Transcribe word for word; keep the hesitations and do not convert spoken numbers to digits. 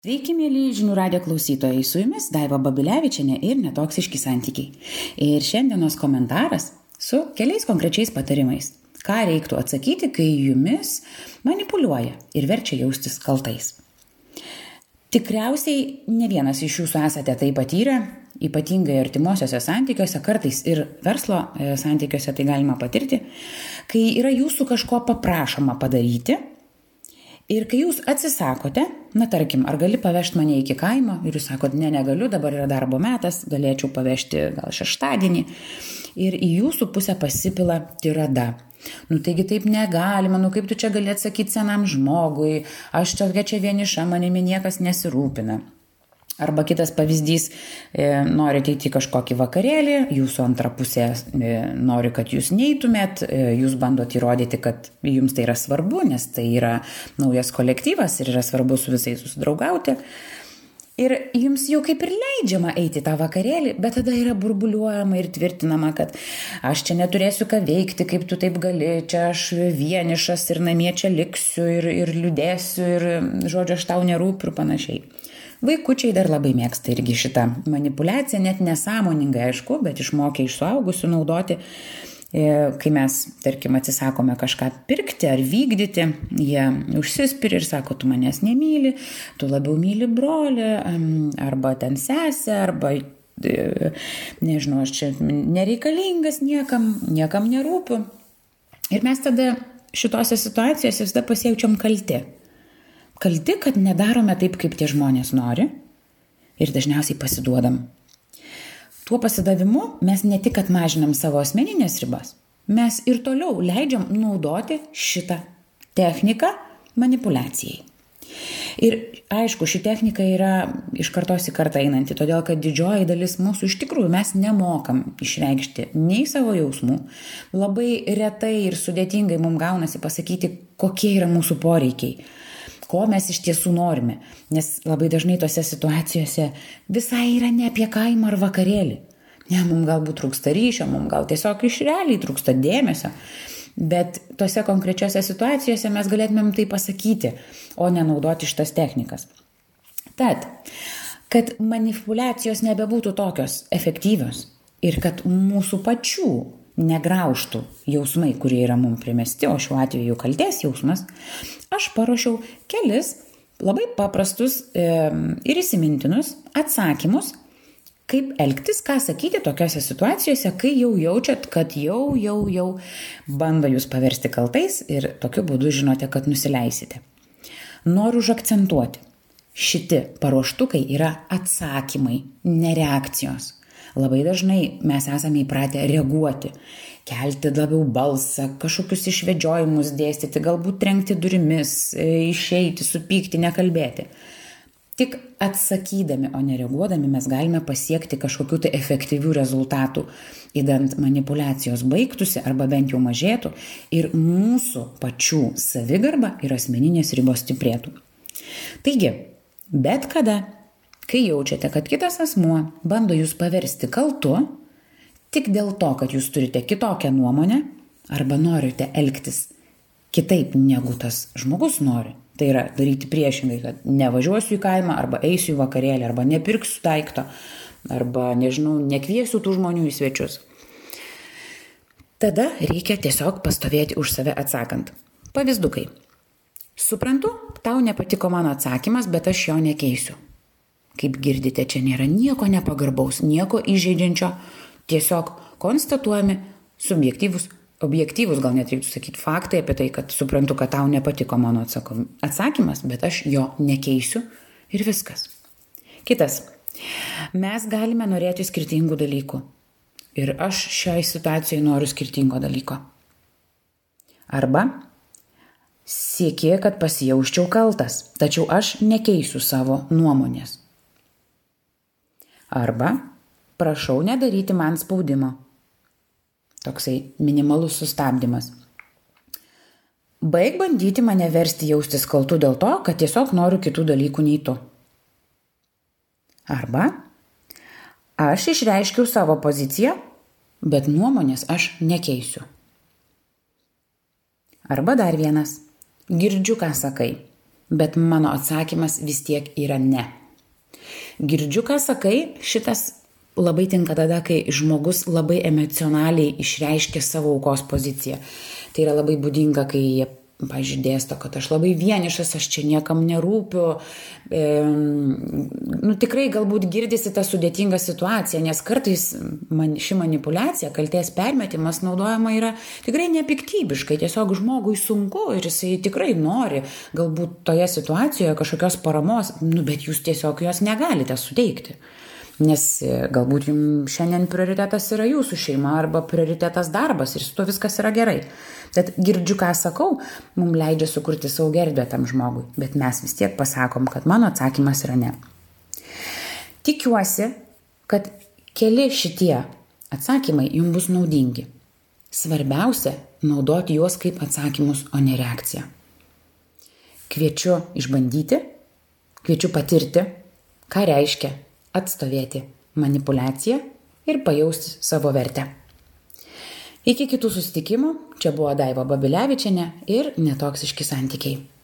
Sveiki, mėly žinių radijo klausytojai, su jumis Daiva Babilevičienė ir netoksiški santykiai. Ir šiandienos komentaras su keliais konkrečiais patarimais. Ką reiktų atsakyti, kai jumis manipuliuoja ir verčia jaustis kaltais. Tikriausiai ne vienas iš jūsų esate tai patyrę, ypatingai artimuosiuose santykiuose, kartais ir verslo santykiuose tai galima patirti, kai yra jūsų kažko paprašoma padaryti. Ir kai jūs atsisakote, na tarkim, ar gali pavežti mane iki kaimo ir jūs sakot, ne, negaliu, dabar yra darbo metas, galėčiau pavežti gal šeštadienį. Ir į jūsų pusę pasipila tirada. Nu taigi taip negalima, nu kaip tu čia gali atsakyti senam žmogui, aš tokia čia vieniša, manimi niekas nesirūpina. Arba kitas pavyzdys, e, norite įti kažkokį vakarėlį, jūsų antra pusė e, nori, kad jūs neitumėt, e, jūs bandot įrodyti, kad jums tai yra svarbu, nes tai yra naujas kolektyvas ir yra svarbu su visais susidraugauti. Ir jums jau kaip ir leidžiama eiti tą vakarėlį, bet tada yra burbuliuojama ir tvirtinama, kad aš čia neturėsiu ką veikti, kaip tu taip gali, čia aš vienišas ir namie čia liksiu ir, ir liūdėsiu ir, žodžiu, aš tau nerūpiu ir panašiai. Vaikučiai dar labai mėgsta irgi šitą manipuliaciją, net nesąmoningai, aišku, bet išmokę iš suaugusių naudoti, kai mes, tarkim, atsisakome kažką pirkti ar vykdyti, jie užsispiri ir sako, tu manęs nemyli, tu labiau myli brolį, arba ten sesę, arba, nežinau, aš čia nereikalingas niekam, niekam nerūpiu. Ir mes tada šitose situacijose visada pasijaučiam kalti. Kalti, kad nedarome taip, kaip tie žmonės nori ir dažniausiai pasiduodam. Tuo pasidavimu mes ne tik atmažinam savo asmeninės ribas, mes ir toliau leidžiam naudoti šitą techniką manipuliacijai. Ir aišku, ši technika yra iš kartos į kartą einanti, todėl kad didžioji dalis mūsų iš tikrųjų mes nemokam išreikšti nei savo jausmų. Labai retai ir sudėtingai mums gaunasi pasakyti, kokie yra mūsų poreikiai. Ko mes iš tiesų norime, nes labai dažnai tose situacijose visai yra ne apie kaimą ar vakarėlį. Ne, mums galbūt trūksta ryšio, mums gal tiesiog iš realiai trūksta dėmesio, bet tose konkrečiose situacijose mes galėtumėm tai pasakyti, o nenaudoti šitas technikas. Tad, kad manipuliacijos nebebūtų tokios efektyvios ir kad mūsų pačių negraužtų jausmai, kurie yra mums primesti, o šiuo atveju kaltės jausmas, aš paruošiau kelis labai paprastus e, ir įsimintinus atsakymus, kaip elgtis, ką sakyti tokiose situacijose, kai jau jaučiat, kad jau, jau, jau bando jūs paversti kaltais ir tokiu būdu žinote, kad nusileisite. Noriu užakcentuoti, šiti paruoštukai yra atsakymai, ne reakcijos. Labai dažnai mes esame įpratę reaguoti, kelti labiau balsą, kažkokius išvedžiojimus dėstyti, galbūt trenkti durimis, išeiti, supykti, nekalbėti. Tik atsakydami, o nereaguodami mes galime pasiekti kažkokių tai efektyvių rezultatų, idant manipuliacijos baigtųsi arba bent jau mažėtų ir mūsų pačių savigarba ir asmeninės ribos stiprėtų. Taigi, bet kada, kai jaučiate, kad kitas asmuo bando jūs paversti kaltu, tik dėl to, kad jūs turite kitokią nuomonę arba norite elgtis kitaip negu tas žmogus nori, tai yra daryti priešingai, kad nevažiuosiu į kaimą arba eisiu į vakarėlį arba nepirksiu daikto arba, nežinau, nekviesiu tų žmonių į svečius. Tada reikia tiesiog pastovėti už save atsakant. Pavyzdukai. Suprantu, tau nepatiko mano atsakymas, bet aš jo nekeisiu. Kaip girdite, čia nėra nieko nepagarbaus, nieko įžeidžiančio, tiesiog konstatuojami subjektyvus, objektyvus, gal net reiktų sakyti, faktai apie tai, kad suprantu, kad tau nepatiko mano atsakymas, bet aš jo nekeisiu ir viskas. Kitas. Mes galime norėti skirtingų dalykų ir aš šiai situacijai noriu skirtingo dalyko. Arba siekė, kad pasijausčiau kaltas, tačiau aš nekeisiu savo nuomonės. Arba prašau nedaryti man spaudimo. Toksai minimalus sustabdymas. Baik bandyti mane versti jaustis kaltu dėl to, kad tiesiog noriu kitų dalykų nei tu. Arba aš išreiškiau savo poziciją, bet nuomonės aš nekeisiu. Arba dar vienas. Girdžiu, ką sakai. bet mano atsakymas vis tiek yra ne. Girdžiu, ką sakai, šitas labai tinka tada, kai žmogus labai emocionaliai išreiškia savo aukos poziciją. Tai yra labai būdinga, kai jie, pavyzdžiui, dėsto, kad aš labai vienišas, aš čia niekam nerūpiu. E, nu, tikrai galbūt girdisi ta sudėtinga situacija, nes kartais man, ši manipulacija, kaltės permetimas naudojama yra tikrai nepiktybiškai, tiesiog žmogui sunku ir jisai tikrai nori galbūt toje situacijoje kažkokios paramos, nu, bet jūs tiesiog jos negalite suteikti. Nes galbūt jums šiandien prioritetas yra jūsų šeima arba prioritetas darbas ir su to viskas yra gerai. Tad girdžiu, ką sakau, mums leidžia sukurti saugią erdvę tam žmogui, bet mes vis tiek pasakom, kad mano atsakymas yra ne. Tikiuosi, kad keli šitie atsakymai jums bus naudingi. Svarbiausia naudoti juos kaip atsakymus, o ne reakciją. Kviečiu išbandyti, kviečiu patirti, ką reiškia atstovėti manipulaciją ir pajausti savo vertę. Iki kitų susitikimų, čia buvo Daiva Babilevičienė ir Netoksiški santykiai.